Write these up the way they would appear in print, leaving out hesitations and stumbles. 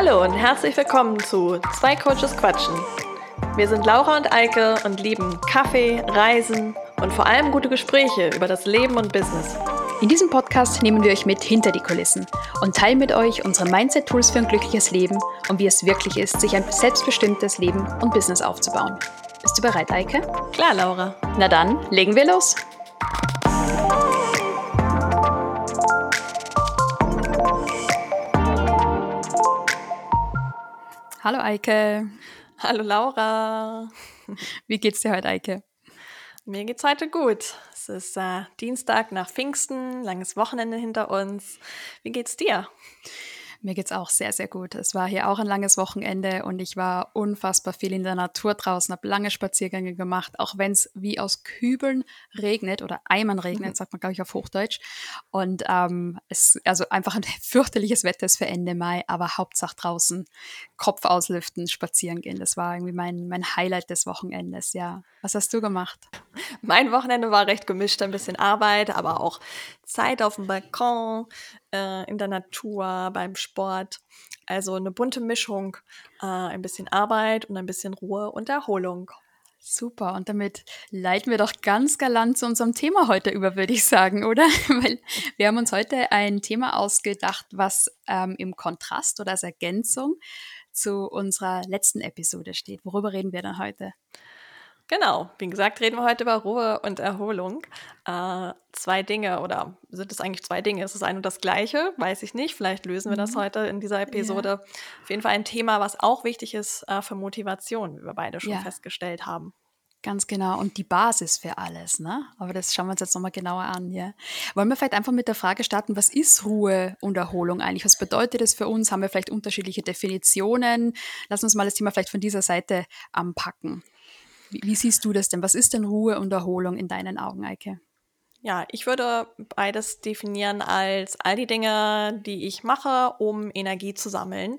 Hallo und herzlich willkommen zu Zwei Coaches quatschen. Wir sind Laura und Eike und lieben Kaffee, Reisen und vor allem gute Gespräche über das Leben und Business. In diesem Podcast nehmen wir euch mit hinter die Kulissen und teilen mit euch unsere Mindset-Tools für ein glückliches Leben und wie es wirklich ist, sich ein selbstbestimmtes Leben und Business aufzubauen. Bist du bereit, Eike? Klar, Laura. Na dann, legen wir los. Hallo Eike. Hallo Laura. Wie geht's dir heute, Eike? Mir geht's heute gut. Es ist Dienstag nach Pfingsten, langes Wochenende hinter uns. Wie geht's dir? Mir geht's auch sehr, sehr gut. Es war hier auch ein langes Wochenende und ich war unfassbar viel in der Natur draußen, habe lange Spaziergänge gemacht, auch wenn es wie aus Kübeln regnet oder Eimern regnet, sagt man, glaube ich, auf Hochdeutsch. Und also einfach ein fürchterliches Wetter ist für Ende Mai, aber Hauptsache draußen Kopf auslüften, spazieren gehen. Das war irgendwie mein Highlight des Wochenendes, ja. Was hast du gemacht? Mein Wochenende war recht gemischt, ein bisschen Arbeit, aber auch Zeit auf dem Balkon, in der Natur, beim Sport. Also eine bunte Mischung, ein bisschen Arbeit und ein bisschen Ruhe und Erholung. Super, und damit leiten wir doch ganz galant zu unserem Thema heute über, würde ich sagen, oder? Weil wir haben uns heute ein Thema ausgedacht, was im Kontrast oder als Ergänzung zu unserer letzten Episode steht. Worüber reden wir dann heute? Genau, wie gesagt, reden wir heute über Ruhe und Erholung. Zwei Dinge, oder sind es eigentlich zwei Dinge? Ist es ein und das Gleiche? Weiß ich nicht. Vielleicht lösen wir das heute in dieser Episode. Ja. Auf jeden Fall ein Thema, was auch wichtig ist für Motivation, wie wir beide schon Ja. festgestellt haben. Ganz genau. Und die Basis für alles, ne? Aber das schauen wir uns jetzt nochmal genauer an, ja. Wollen wir vielleicht einfach mit der Frage starten, was ist Ruhe und Erholung eigentlich? Was bedeutet das für uns? Haben wir vielleicht unterschiedliche Definitionen? Lass uns mal das Thema vielleicht von dieser Seite anpacken. Wie siehst du das denn? Was ist denn Ruhe und Erholung in deinen Augen, Eike? Ja, ich würde beides definieren als all die Dinge, die ich mache, um Energie zu sammeln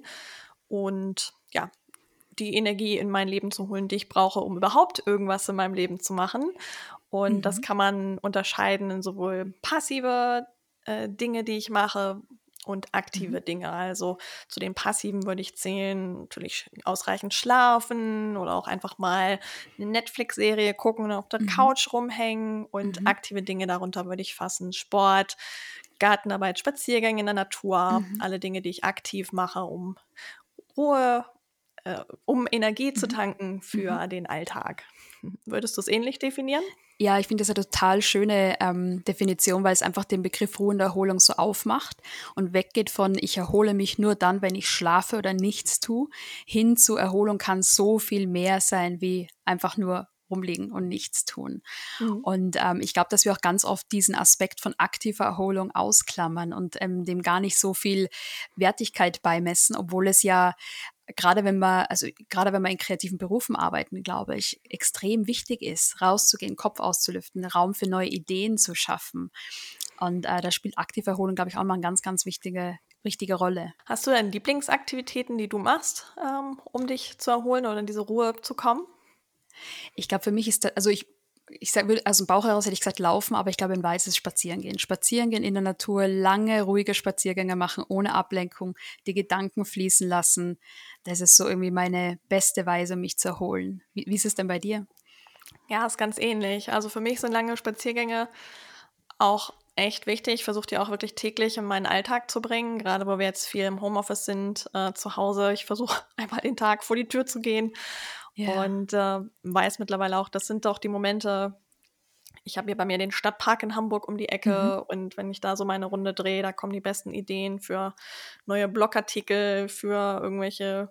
und ja, die Energie in mein Leben zu holen, die ich brauche, um überhaupt irgendwas in meinem Leben zu machen. Und das kann man unterscheiden in sowohl passive Dinge, die ich mache, und aktive Dinge. Also zu den passiven würde ich zählen, natürlich ausreichend schlafen oder auch einfach mal eine Netflix-Serie gucken und auf der Couch rumhängen. Und aktive Dinge darunter würde ich fassen: Sport, Gartenarbeit, Spaziergänge in der Natur, alle Dinge, die ich aktiv mache, um Ruhe, um Energie zu tanken für den Alltag. Würdest du es ähnlich definieren? Ja, ich finde das eine total schöne Definition, weil es einfach den Begriff Ruhe und Erholung so aufmacht und weggeht von ich erhole mich nur dann, wenn ich schlafe oder nichts tue, hin zu Erholung kann so viel mehr sein wie einfach nur rumliegen und nichts tun. Und ich glaube, dass wir auch ganz oft diesen Aspekt von aktiver Erholung ausklammern und dem gar nicht so viel Wertigkeit beimessen, obwohl es ja gerade wenn wir in kreativen Berufen arbeiten, glaube ich, extrem wichtig ist, rauszugehen, Kopf auszulüften, Raum für neue Ideen zu schaffen. Und da spielt aktive Erholung, glaube ich, auch mal eine ganz, ganz wichtige Rolle. Hast du denn Lieblingsaktivitäten, die du machst, um dich zu erholen oder in diese Ruhe zu kommen? Ich glaube, für mich ist das, aus dem Bauch heraus hätte ich gesagt Laufen, aber ich glaube, in Wahrheit ist es Spazieren gehen. Spazieren gehen in der Natur, lange, ruhige Spaziergänge machen, ohne Ablenkung, die Gedanken fließen lassen. Das ist so irgendwie meine beste Weise, mich zu erholen. Wie ist es denn bei dir? Ja, ist ganz ähnlich. Also für mich sind lange Spaziergänge auch echt wichtig. Ich versuche die auch wirklich täglich in meinen Alltag zu bringen, gerade wo wir jetzt viel im Homeoffice sind, zu Hause. Ich versuche einmal den Tag vor die Tür zu gehen und weiß mittlerweile auch, das sind doch die Momente. Ich habe hier bei mir den Stadtpark in Hamburg um die Ecke und wenn ich da so meine Runde drehe, da kommen die besten Ideen für neue Blogartikel, für irgendwelche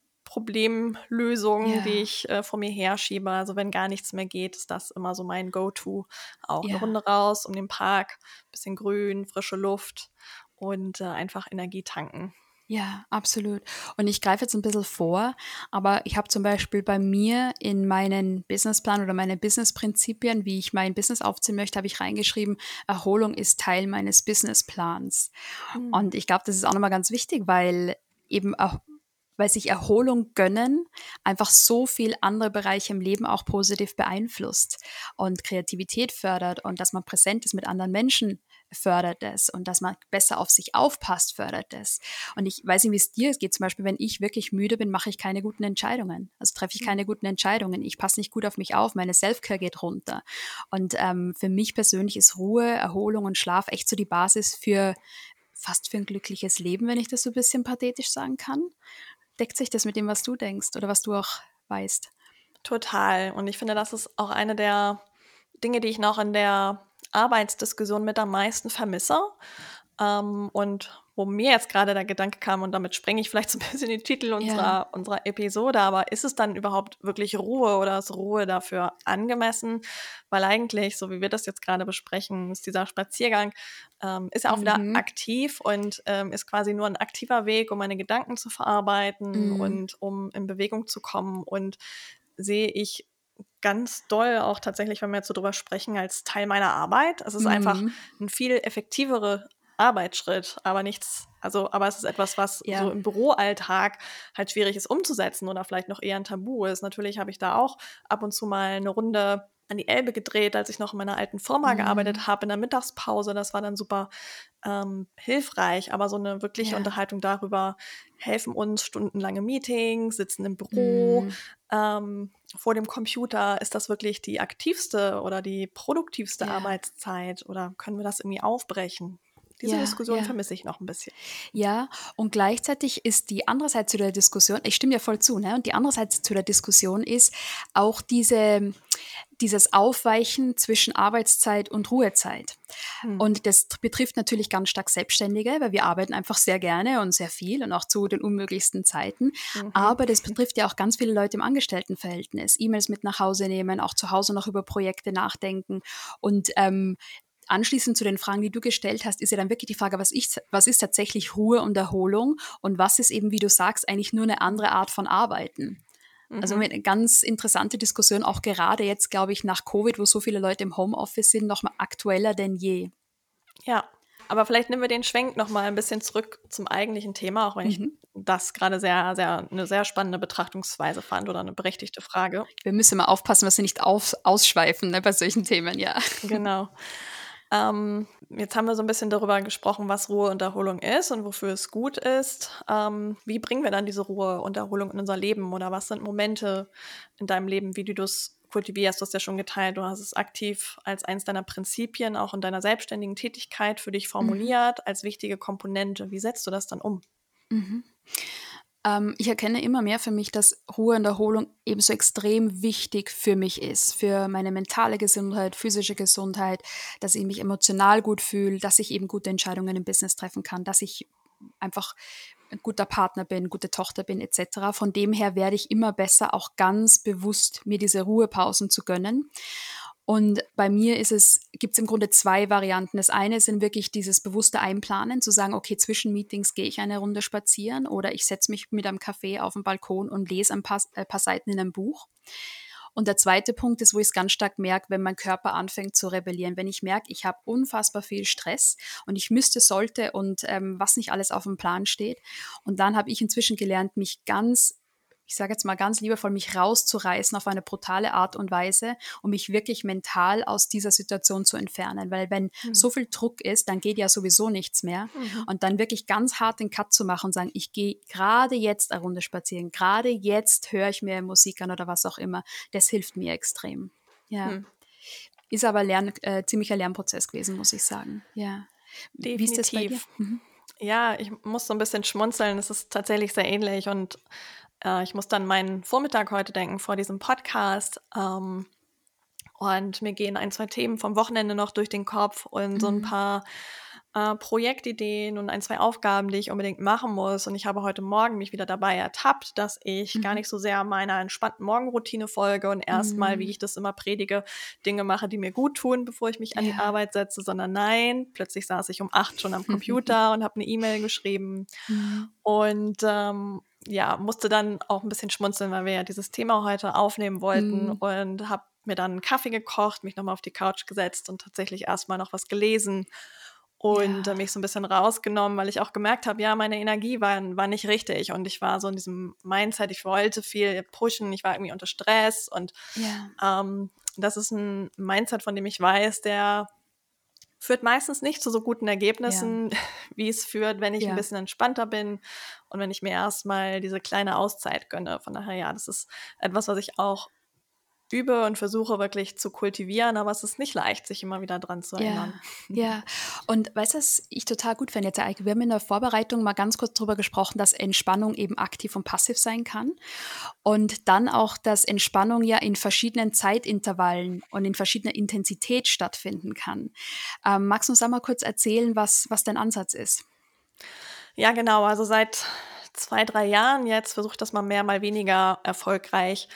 Problemlösungen, die ich vor mir herschiebe. Also wenn gar nichts mehr geht, ist das immer so mein Go-To. Auch eine Runde raus um den Park, bisschen Grün, frische Luft und einfach Energie tanken. Ja, absolut. Und ich greife jetzt ein bisschen vor, aber ich habe zum Beispiel bei mir in meinen Businessplan oder meine Businessprinzipien, wie ich mein Business aufziehen möchte, habe ich reingeschrieben, Erholung ist Teil meines Businessplans. Und ich glaube, das ist auch nochmal ganz wichtig, weil eben auch weil sich Erholung gönnen einfach so viel andere Bereiche im Leben auch positiv beeinflusst und Kreativität fördert und dass man präsent ist mit anderen Menschen fördert es und dass man besser auf sich aufpasst, fördert es. Und ich weiß nicht, wie es dir geht. Zum Beispiel, wenn ich wirklich müde bin, mache ich keine guten Entscheidungen. Also treffe ich keine guten Entscheidungen. Ich passe nicht gut auf mich auf. Meine Selfcare geht runter. Und für mich persönlich ist Ruhe, Erholung und Schlaf echt so die Basis für fast für ein glückliches Leben, wenn ich das so ein bisschen pathetisch sagen kann. Deckt sich das mit dem, was du denkst oder was du auch weißt? Total. Und ich finde, das ist auch eine der Dinge, die ich noch in der Arbeitsdiskussion mit am meisten vermisse. Und wo mir jetzt gerade der Gedanke kam, und damit sprenge ich vielleicht so ein bisschen den Titel Ja. unserer Episode, aber ist es dann überhaupt wirklich Ruhe oder ist Ruhe dafür angemessen? Weil eigentlich, so wie wir das jetzt gerade besprechen, ist dieser Spaziergang, ist ja auch wieder Mhm. aktiv und ist quasi nur ein aktiver Weg, um meine Gedanken zu verarbeiten Mhm. und um in Bewegung zu kommen. Und sehe ich ganz doll auch tatsächlich, wenn wir jetzt so drüber sprechen, als Teil meiner Arbeit. Es ist einfach Mhm. ein viel effektiverer Arbeitsschritt, aber es ist etwas, was so Ja. im Büroalltag halt schwierig ist umzusetzen oder vielleicht noch eher ein Tabu ist. Natürlich habe ich da auch ab und zu mal eine Runde an die Elbe gedreht, als ich noch in meiner alten Firma Mhm. gearbeitet habe, in der Mittagspause. Das war dann super hilfreich, aber so eine wirkliche Ja. Unterhaltung darüber helfen uns stundenlange Meetings, sitzen im Büro, Mhm. vor dem Computer. Ist das wirklich die aktivste oder die produktivste Ja. Arbeitszeit oder können wir das irgendwie aufbrechen? Diese Ja. Diskussion Ja. vermisse ich noch ein bisschen. Ja, und gleichzeitig ist die andere Seite zu der Diskussion, ich stimme dir voll zu, ne? Und die andere Seite zu der Diskussion ist auch dieses Aufweichen zwischen Arbeitszeit und Ruhezeit. Mhm. Und das betrifft natürlich ganz stark Selbstständige, weil wir arbeiten einfach sehr gerne und sehr viel und auch zu den unmöglichsten Zeiten. Mhm. Aber das betrifft ja auch ganz viele Leute im Angestelltenverhältnis. E-Mails mit nach Hause nehmen, auch zu Hause noch über Projekte nachdenken. Und anschließend zu den Fragen, die du gestellt hast, ist ja dann wirklich die Frage, was ist tatsächlich Ruhe und Erholung und was ist eben, wie du sagst, eigentlich nur eine andere Art von Arbeiten. Also Mhm. eine ganz interessante Diskussion, auch gerade jetzt, glaube ich, nach Covid, wo so viele Leute im Homeoffice sind, noch mal aktueller denn je. Ja, aber vielleicht nehmen wir den Schwenk noch mal ein bisschen zurück zum eigentlichen Thema, auch wenn ich Mhm. das gerade eine sehr spannende Betrachtungsweise fand oder eine berechtigte Frage. Wir müssen mal aufpassen, dass wir nicht ausschweifen, ne, bei solchen Themen, ja. Genau. Jetzt haben wir so ein bisschen darüber gesprochen, was Ruhe und Erholung ist und wofür es gut ist. Wie bringen wir dann diese Ruhe und Erholung in unser Leben oder was sind Momente in deinem Leben, wie du das kultivierst? Du hast ja schon geteilt, du hast es aktiv als eins deiner Prinzipien auch in deiner selbstständigen Tätigkeit für dich Mhm. formuliert, als wichtige Komponente. Wie setzt du das dann um? Mhm. Ich erkenne immer mehr für mich, dass Ruhe und Erholung ebenso extrem wichtig für mich ist, für meine mentale Gesundheit, physische Gesundheit, dass ich mich emotional gut fühle, dass ich eben gute Entscheidungen im Business treffen kann, dass ich einfach ein guter Partner bin, gute Tochter bin etc. Von dem her werde ich immer besser, auch ganz bewusst mir diese Ruhepausen zu gönnen. Und bei mir gibt es im Grunde zwei Varianten. Das eine sind wirklich dieses bewusste Einplanen, zu sagen, okay, zwischen Meetings gehe ich eine Runde spazieren oder ich setze mich mit einem Kaffee auf den Balkon und lese ein paar Seiten in einem Buch. Und der zweite Punkt ist, wo ich es ganz stark merke, wenn mein Körper anfängt zu rebellieren. Wenn ich merke, ich habe unfassbar viel Stress und ich sollte und was nicht alles auf dem Plan steht. Und dann habe ich inzwischen gelernt, ich sage jetzt mal ganz liebevoll, mich rauszureißen auf eine brutale Art und Weise, um mich wirklich mental aus dieser Situation zu entfernen. Weil wenn Mhm. so viel Druck ist, dann geht ja sowieso nichts mehr. Mhm. Und dann wirklich ganz hart den Cut zu machen und sagen, ich gehe gerade jetzt eine Runde spazieren, gerade jetzt höre ich mir Musik an oder was auch immer. Das hilft mir extrem. Ja. Hm. Ist aber ziemlicher Lernprozess gewesen, muss ich sagen. Ja. Wie ist das bei dir? Definitiv. Mhm. Ja, ich muss so ein bisschen schmunzeln. Es ist tatsächlich sehr ähnlich und ich muss dann meinen Vormittag heute denken vor diesem Podcast. Und mir gehen ein, 2 Themen vom Wochenende noch durch den Kopf und so ein Mhm. paar Projektideen und ein, 2 Aufgaben, die ich unbedingt machen muss. Und ich habe heute Morgen mich wieder dabei ertappt, dass ich gar Mhm. nicht so sehr meiner entspannten Morgenroutine folge und erstmal, wie Mhm. ich das immer predige, Dinge mache, die mir gut tun, bevor ich mich an die Ja. Arbeit setze, sondern nein, plötzlich saß ich um 8 schon am Computer und habe eine E-Mail geschrieben Mhm. und ja, musste dann auch ein bisschen schmunzeln, weil wir ja dieses Thema heute aufnehmen wollten Mhm. und habe mir dann einen Kaffee gekocht, mich nochmal auf die Couch gesetzt und tatsächlich erstmal noch was gelesen und Ja, mich so ein bisschen rausgenommen, weil ich auch gemerkt habe, ja, meine Energie war nicht richtig und ich war so in diesem Mindset, ich wollte viel pushen, ich war irgendwie unter Stress und ja, das ist ein Mindset, von dem ich weiß, der führt meistens nicht zu so guten ja, Ergebnissen, wie es führt, wenn ich ein ja. bisschen entspannter bin und wenn ich mir erstmal diese kleine Auszeit gönne. Von daher, ja, das ist etwas, was ich auch übe und versuche wirklich zu kultivieren, aber es ist nicht leicht, sich immer wieder dran zu Ja, erinnern. ja. Und weißt du, was ich total gut finde jetzt, Eike? Wir haben in der Vorbereitung mal ganz kurz darüber gesprochen, dass Entspannung eben aktiv und passiv sein kann. Und dann auch, dass Entspannung ja in verschiedenen Zeitintervallen und in verschiedener Intensität stattfinden kann. Magst du uns da mal kurz erzählen, was dein Ansatz ist? Ja, genau. Also seit 2, 3 Jahren jetzt versuche ich das mal mehr, mal weniger erfolgreich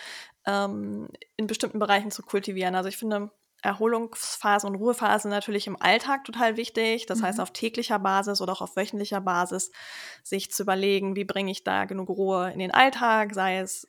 in bestimmten Bereichen zu kultivieren. Also ich finde Erholungsphasen und Ruhephasen natürlich im Alltag total wichtig. Das heißt, Mhm. auf täglicher Basis oder auch auf wöchentlicher Basis sich zu überlegen, wie bringe ich da genug Ruhe in den Alltag. Sei es,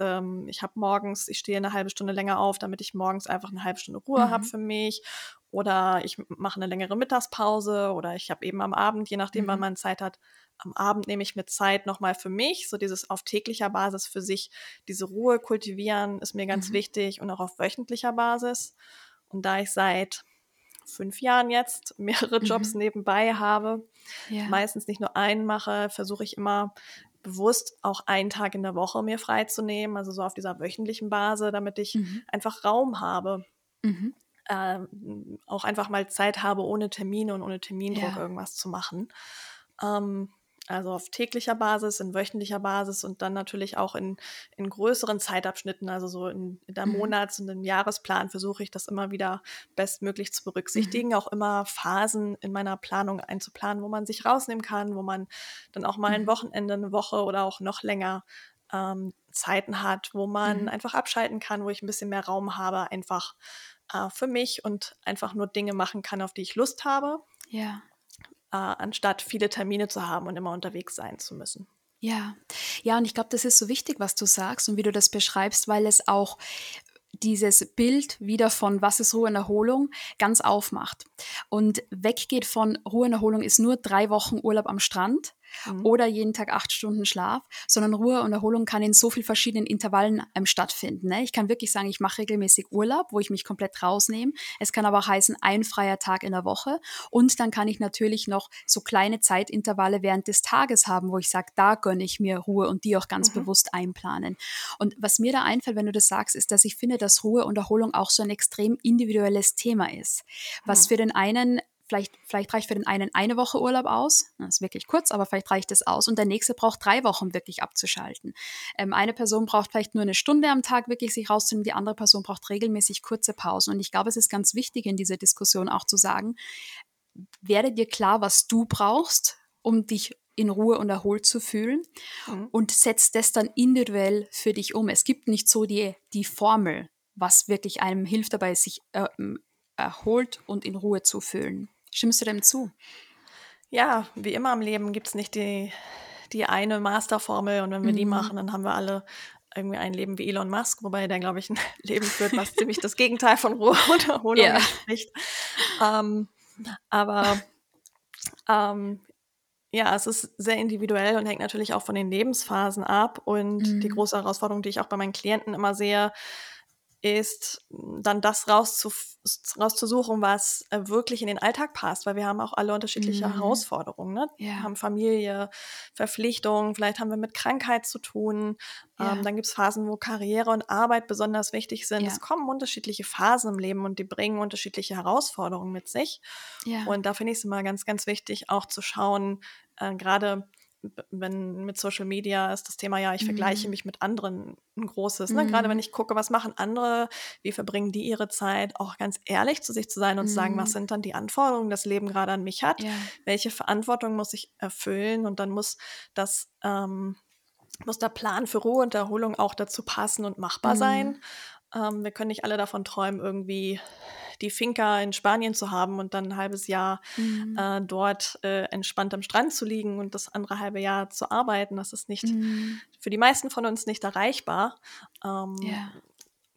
ich stehe eine halbe Stunde länger auf, damit ich morgens einfach eine halbe Stunde Ruhe habe Mhm. für mich. Oder ich mache eine längere Mittagspause oder ich habe eben am Abend, je nachdem, wann Mhm. man Zeit hat, am Abend nehme ich mir Zeit nochmal für mich, so dieses auf täglicher Basis für sich, diese Ruhe kultivieren ist mir ganz Mhm. wichtig und auch auf wöchentlicher Basis. Und da ich seit 5 Jahren jetzt mehrere Jobs Mhm. nebenbei habe, Ja. meistens nicht nur einen mache, versuche ich immer bewusst auch einen Tag in der Woche mir freizunehmen, also so auf dieser wöchentlichen Basis, damit ich Mhm. einfach Raum habe, Mhm. auch einfach mal Zeit habe, ohne Termine und ohne Termindruck Ja. irgendwas zu machen. Ähm, also auf täglicher Basis, in wöchentlicher Basis und dann natürlich auch in größeren Zeitabschnitten, also so in der Mhm. Monats- und im Jahresplan versuche ich das immer wieder bestmöglich zu Mhm. berücksichtigen, auch immer Phasen in meiner Planung einzuplanen, wo man sich rausnehmen kann, wo man dann auch mal ein Mhm. Wochenende, eine Woche oder auch noch länger Zeiten hat, wo man Mhm. einfach abschalten kann, wo ich ein bisschen mehr Raum habe, einfach für mich und einfach nur Dinge machen kann, auf die ich Lust habe, Ja. anstatt viele Termine zu haben und immer unterwegs sein zu müssen. Ja. Ja, und ich glaube, das ist so wichtig, was du sagst und wie du das beschreibst, weil es auch dieses Bild wieder von was ist Ruhe und Erholung ganz aufmacht und weggeht von Ruhe und Erholung ist nur 3 Wochen Urlaub am Strand Mhm. oder jeden Tag 8 Stunden Schlaf, sondern Ruhe und Erholung kann in so viel verschiedenen Intervallen stattfinden. Ne? Ich kann wirklich sagen, ich mache regelmäßig Urlaub, wo ich mich komplett rausnehme. Es kann aber auch heißen, ein freier Tag in der Woche. Und dann kann ich natürlich noch so kleine Zeitintervalle während des Tages haben, wo ich sage, da gönne ich mir Ruhe und die auch ganz Mhm. bewusst einplanen. Und was mir da einfällt, wenn du das sagst, ist, dass ich finde, dass Ruhe und Erholung auch so ein extrem individuelles Thema ist. Was Mhm. für den einen vielleicht reicht für den einen eine Woche Urlaub aus, das ist wirklich kurz, aber vielleicht reicht es aus und der nächste braucht 3 Wochen wirklich abzuschalten. Eine Person braucht vielleicht nur eine Stunde am Tag wirklich sich rauszunehmen, die andere Person braucht regelmäßig kurze Pausen und ich glaube, es ist ganz wichtig in dieser Diskussion auch zu sagen, werde dir klar, was du brauchst, um dich in Ruhe und erholt zu fühlen Mhm. und setz das dann individuell für dich um. Es gibt nicht so die Formel, was wirklich einem hilft dabei, sich erholt und in Ruhe zu fühlen. Stimmst du dem zu? Ja, wie immer im Leben gibt es nicht die eine Masterformel und wenn wir die Mhm. machen, dann haben wir alle irgendwie ein Leben wie Elon Musk, wobei der, glaube ich, ein Leben führt, was ziemlich das Gegenteil von Ruhe und Erholung Ja. entspricht. Ähm, aber ähm, ja, es ist sehr individuell und hängt natürlich auch von den Lebensphasen ab. Und die Mhm. große Herausforderung, die ich auch bei meinen Klienten immer sehe, ist dann das rauszusuchen, was wirklich in den Alltag passt, weil wir haben auch alle unterschiedliche Mhm. Herausforderungen. Ne? Wir Ja, haben Familie, Verpflichtungen, vielleicht haben wir mit Krankheit zu tun. ja, Dann gibt es Phasen, wo Karriere und Arbeit besonders wichtig sind. ja, Es kommen unterschiedliche Phasen im Leben und die bringen unterschiedliche Herausforderungen mit sich. ja. Und da finde ich es immer ganz, ganz wichtig, auch zu schauen, gerade wenn mit Social Media ist das Thema ja, ich vergleiche Mhm. mich mit anderen ein großes. Ne? Gerade wenn Mhm. ich gucke, was machen andere, wie verbringen die ihre Zeit, auch ganz ehrlich zu sich zu sein und zu sagen, was Mhm. sind dann die Anforderungen, das Leben gerade an mich hat, Ja. welche Verantwortung muss ich erfüllen und dann das muss der Plan für Ruhe und Erholung auch dazu passen und machbar Mhm. sein. Wir können nicht alle davon träumen, irgendwie die Finca in Spanien zu haben und dann ein halbes Jahr Mhm. dort entspannt am Strand zu liegen und das andere halbe Jahr zu arbeiten. Das ist nicht Mhm. für die meisten von uns nicht erreichbar. Ähm, Ja.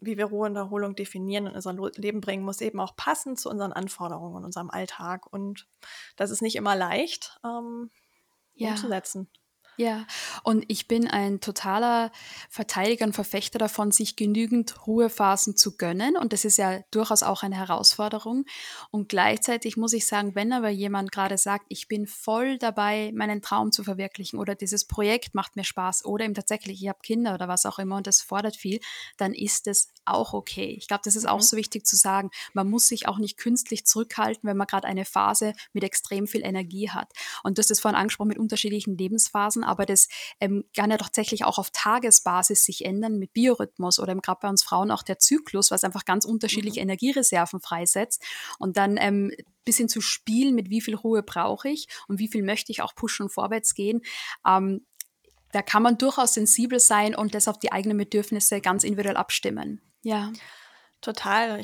wie wir Ruhe und Erholung definieren und in unser Leben bringen, muss eben auch passen zu unseren Anforderungen und unserem Alltag. Und das ist nicht immer leicht Ja. umzusetzen. Ja, und ich bin ein totaler Verteidiger und Verfechter davon, sich genügend Ruhephasen zu gönnen. Und das ist ja durchaus auch eine Herausforderung. Und gleichzeitig muss ich sagen, wenn aber jemand gerade sagt, ich bin voll dabei, meinen Traum zu verwirklichen oder dieses Projekt macht mir Spaß oder eben tatsächlich, ich habe Kinder oder was auch immer und das fordert viel, dann ist es auch okay. Ich glaube, das ist auch Mhm. so wichtig zu sagen. Man muss sich auch nicht künstlich zurückhalten, wenn man gerade eine Phase mit extrem viel Energie hat. Und du hast es vorhin angesprochen mit unterschiedlichen Lebensphasen, aber das kann ja tatsächlich auch auf Tagesbasis sich ändern mit Biorhythmus oder gerade bei uns Frauen auch der Zyklus, was einfach ganz unterschiedliche Mhm. Energiereserven freisetzt. Und dann bisschen zu spielen, mit wie viel Ruhe brauche ich und wie viel möchte ich auch pushen und vorwärts gehen. Da kann man durchaus sensibel sein und das auf die eigenen Bedürfnisse ganz individuell abstimmen. Ja, Total.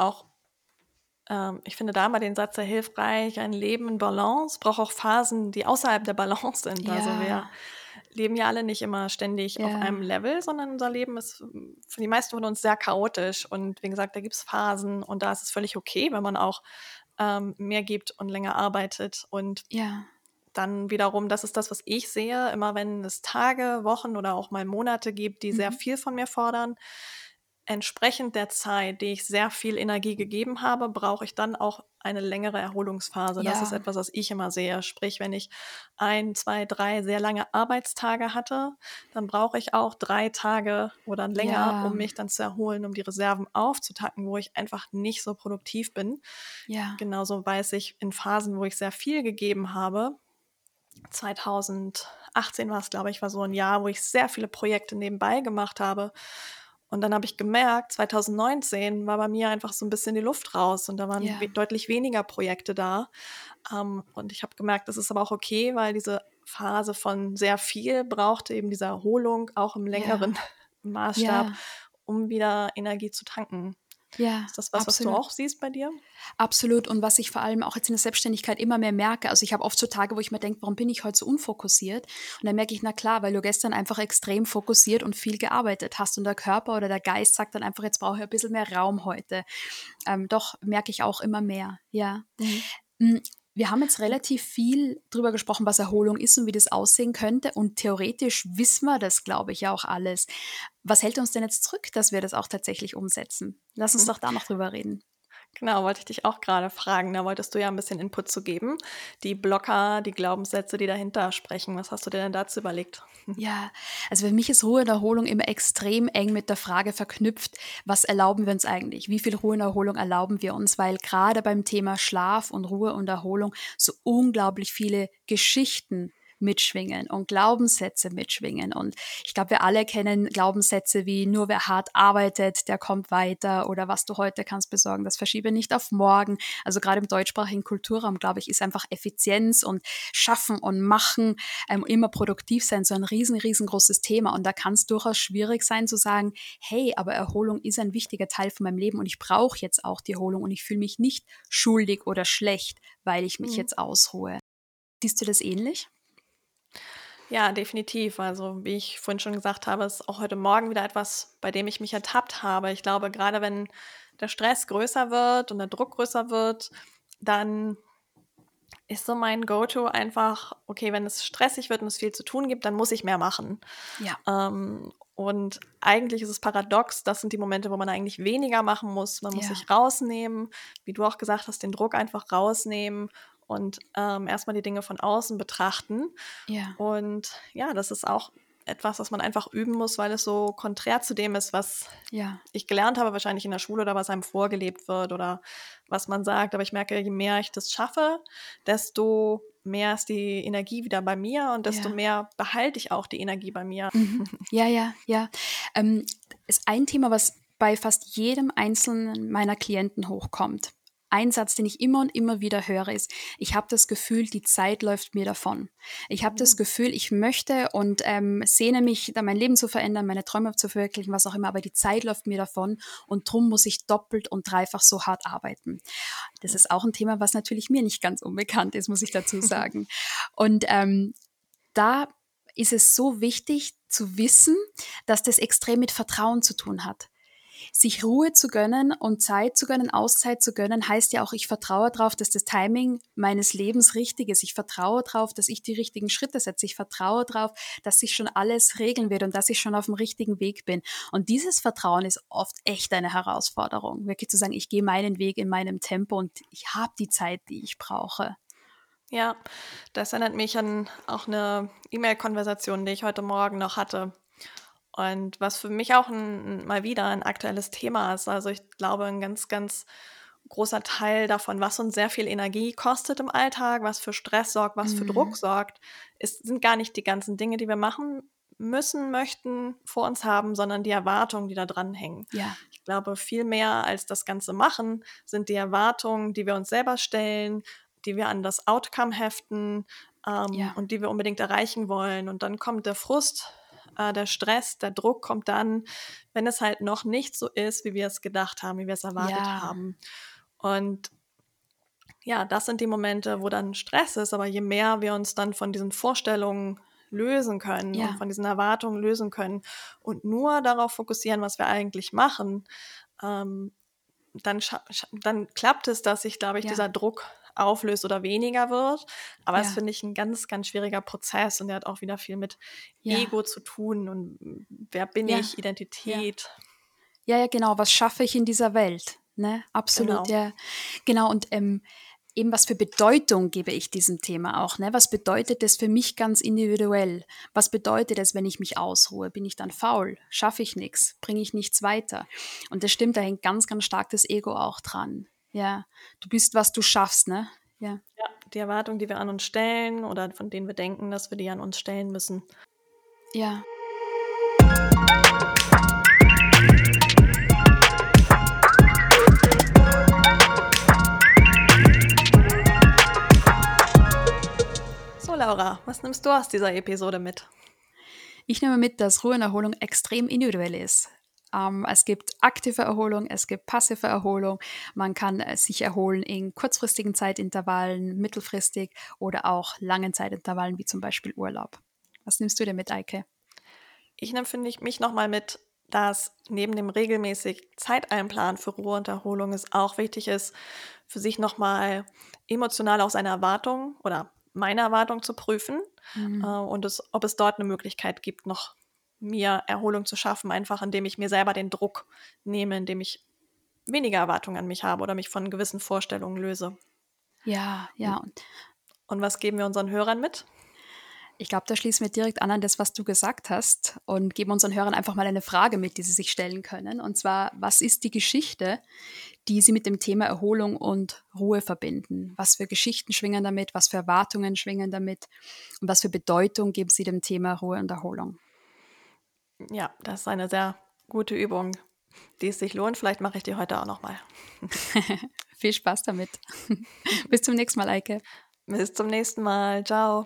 Ich finde da mal den Satz sehr hilfreich, ein Leben in Balance braucht auch Phasen, die außerhalb der Balance sind. Also wir ja, leben ja alle nicht immer ständig auf einem ja, Level, sondern unser Leben ist für die meisten von uns sehr chaotisch. Und wie gesagt, da gibt es Phasen und da ist es völlig okay, wenn man auch mehr gibt und länger arbeitet. Und ja, dann wiederum, das ist das, was ich sehe, immer wenn es Tage, Wochen oder auch mal Monate gibt, die sehr mhm, viel von mir fordern, entsprechend der Zeit, die ich sehr viel Energie gegeben habe, brauche ich dann auch eine längere Erholungsphase. Das ist ja, etwas, was ich immer sehe. Sprich, wenn ich 1, 2, 3 sehr lange Arbeitstage hatte, dann brauche ich auch 3 Tage oder länger, ja, um mich dann zu erholen, um die Reserven aufzutacken, wo ich einfach nicht so produktiv bin. ja, Genauso weiß ich in Phasen, wo ich sehr viel gegeben habe, 2018 war es, glaube ich, war so ein Jahr, wo ich sehr viele Projekte nebenbei gemacht habe. Und dann habe ich gemerkt, 2019 war bei mir einfach so ein bisschen die Luft raus und da waren ja, deutlich weniger Projekte da. Und ich habe gemerkt, das ist aber auch okay, weil diese Phase von sehr viel brauchte eben diese Erholung auch im ja, längeren Maßstab, ja, um wieder Energie zu tanken. ja, Ist das was, was du absolut. auch siehst bei dir? Absolut. Und was ich vor allem auch jetzt in der Selbstständigkeit immer mehr merke, also ich habe oft so Tage, wo ich mir denke, warum bin ich heute so unfokussiert? Und dann merke ich, na klar, weil du gestern einfach extrem fokussiert und viel gearbeitet hast und der Körper oder der Geist sagt dann einfach, jetzt brauche ich ein bisschen mehr Raum heute. Doch merke ich auch immer mehr, ja. Mhm. Hm, wir haben jetzt relativ viel drüber gesprochen, was Erholung ist und wie das aussehen könnte. Und theoretisch wissen wir das, glaube ich, ja auch alles. Was hält uns denn jetzt zurück, dass wir das auch tatsächlich umsetzen? Lass uns doch da noch drüber reden. Genau, wollte ich dich auch gerade fragen. Da wolltest du ja ein bisschen Input zu geben. Die Blocker, die Glaubenssätze, die dahinter sprechen. Was hast du dir denn dazu überlegt? Ja, also für mich ist Ruhe und Erholung immer extrem eng mit der Frage verknüpft, was erlauben wir uns eigentlich? Wie viel Ruhe und Erholung erlauben wir uns? Weil gerade beim Thema Schlaf und Ruhe und Erholung so unglaublich viele Geschichten mitschwingen und Glaubenssätze mitschwingen. Und ich glaube, wir alle kennen Glaubenssätze wie nur wer hart arbeitet, der kommt weiter oder was du heute kannst besorgen, das verschiebe nicht auf morgen. Also gerade im deutschsprachigen Kulturraum, glaube ich, ist einfach Effizienz und Schaffen und Machen immer produktiv sein, so ein riesengroßes Thema. Und da kann es durchaus schwierig sein zu sagen, hey, aber Erholung ist ein wichtiger Teil von meinem Leben und ich brauche jetzt auch die Erholung und ich fühle mich nicht schuldig oder schlecht, weil ich mich Mhm. jetzt ausruhe. Siehst du das ähnlich? Ja, definitiv. Also, wie ich vorhin schon gesagt habe, ist auch heute Morgen wieder etwas, bei dem ich mich ertappt habe. Ich glaube, gerade wenn der Stress größer wird und der Druck größer wird, dann ist so mein Go-To einfach, okay, wenn es stressig wird und es viel zu tun gibt, dann muss ich mehr machen. Ja. Und eigentlich ist es paradox, das sind die Momente, wo man eigentlich weniger machen muss. Man muss Ja, sich rausnehmen, wie du auch gesagt hast, den Druck einfach rausnehmen und erstmal die Dinge von außen betrachten. ja, Und ja, das ist auch etwas, was man einfach üben muss, weil es so konträr zu dem ist, was ja. ich gelernt habe, wahrscheinlich in der Schule oder was einem vorgelebt wird oder was man sagt. Aber ich merke, je mehr ich das schaffe, desto mehr ist die Energie wieder bei mir und desto Ja. mehr behalte ich auch die Energie bei mir. Mhm. Ja, ja, ja. Ähm, ist ein Thema, was bei fast jedem einzelnen meiner Klienten hochkommt. Ein Satz, den ich immer und immer wieder höre, ist: „Ich habe das Gefühl, die Zeit läuft mir davon. Ich habe das Mhm. Gefühl, ich möchte und, sehne mich, da mein Leben zu verändern, meine Träume zu verwirklichen, was auch immer, aber die Zeit läuft mir davon und drum muss ich doppelt und dreifach so hart arbeiten.“ Das ist auch ein Thema, was natürlich mir nicht ganz unbekannt ist, muss ich dazu sagen. Und, da ist es so wichtig zu wissen, dass das extrem mit Vertrauen zu tun hat. sich Ruhe zu gönnen und Zeit zu gönnen, Auszeit zu gönnen, heißt ja auch, ich vertraue darauf, dass das Timing meines Lebens richtig ist. Ich vertraue darauf, dass ich die richtigen Schritte setze. Ich vertraue darauf, dass sich schon alles regeln wird und dass ich schon auf dem richtigen Weg bin. Und dieses Vertrauen ist oft echt eine Herausforderung. Wirklich zu sagen, ich gehe meinen Weg in meinem Tempo und ich habe die Zeit, die ich brauche. Ja, das erinnert mich an auch eine E-Mail-Konversation, die ich heute Morgen noch hatte. Und was für mich auch mal wieder ein aktuelles Thema ist. Also ich glaube, ein ganz, ganz großer Teil davon, was uns sehr viel Energie kostet im Alltag, was für Stress sorgt, was für Druck sorgt, sind gar nicht die ganzen Dinge, die wir machen müssen, möchten, vor uns haben, sondern die Erwartungen, die da dranhängen. Ja, Ich glaube, viel mehr als das Ganze machen, sind die Erwartungen, die wir uns selber stellen, die wir an das Outcome heften ja, und die wir unbedingt erreichen wollen. Und dann kommt der Frust, der Stress, der Druck kommt dann, wenn es halt noch nicht so ist, wie wir es gedacht haben, wie wir es erwartet ja, haben. Und ja, das sind die Momente, wo dann Stress ist. Aber je mehr wir uns dann von diesen Vorstellungen lösen können und ja, von diesen Erwartungen lösen können und nur darauf fokussieren, was wir eigentlich machen, ähm, dann klappt es, dass sich, glaube ich, dieser ja, Druck auflöst oder weniger wird. Aber das ja, finde ich ein ganz, ganz schwieriger Prozess und der hat auch wieder viel mit ja, Ego zu tun und wer bin ja, ich, ja. Identität. Ja, ja, genau. Was schaffe ich in dieser Welt? Ne? Absolut, Genau. ja. Genau. Und eben was für Bedeutung gebe ich diesem Thema auch? Ne? Was bedeutet es für mich ganz individuell? Was bedeutet es, wenn ich mich ausruhe? Bin ich dann faul? Schaffe ich nichts? Bringe ich nichts weiter? Und das stimmt, da hängt ganz, ganz stark das Ego auch dran. Ja, du bist, was du schaffst, ne? Ja, Ja, die Erwartungen, die wir an uns stellen oder von denen wir denken, dass wir die an uns stellen müssen. ja. So, Laura, was nimmst du aus dieser Episode mit? Ich nehme mit, dass Ruhe und Erholung extrem individuell ist. Es gibt aktive Erholung, es gibt passive Erholung. Man kann sich erholen in kurzfristigen Zeitintervallen, mittelfristig oder auch langen Zeitintervallen, wie zum Beispiel Urlaub. Was nimmst du denn mit, Eike? Ich nehme, finde ich, mich nochmal mit, dass neben dem regelmäßig Zeiteinplan für Ruhe und Erholung es auch wichtig ist, für sich nochmal emotional auch seine Erwartungen oder meine Erwartungen zu prüfen und ob es dort eine Möglichkeit gibt, noch mir Erholung zu schaffen, einfach indem ich mir selber den Druck nehme, indem ich weniger Erwartungen an mich habe oder mich von gewissen Vorstellungen löse. Ja, ja. Und, und was geben wir unseren Hörern mit? Ich glaube, da schließen wir direkt an das, was du gesagt hast und geben unseren Hörern einfach mal eine Frage mit, die sie sich stellen können. Und zwar, was ist die Geschichte, die sie mit dem Thema Erholung und Ruhe verbinden? Was für Geschichten schwingen damit? Was für Erwartungen schwingen damit? Und was für Bedeutung geben sie dem Thema Ruhe und Erholung? Ja, das ist eine sehr gute Übung, die es sich lohnt. Vielleicht mache ich die heute auch nochmal. Viel Spaß damit. Bis zum nächsten Mal, Eike. Bis zum nächsten Mal. Ciao.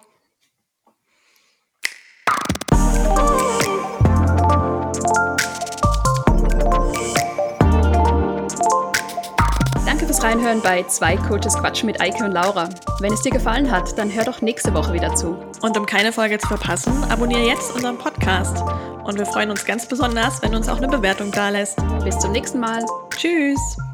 Danke fürs Reinhören bei Zwei Coaches Quatschen mit Eike und Laura. Wenn es dir gefallen hat, dann hör doch nächste Woche wieder zu. Und um keine Folge zu verpassen, abonniere jetzt unseren Podcast. Und wir freuen uns ganz besonders, wenn du uns auch eine Bewertung dalässt. Bis zum nächsten Mal. Tschüss.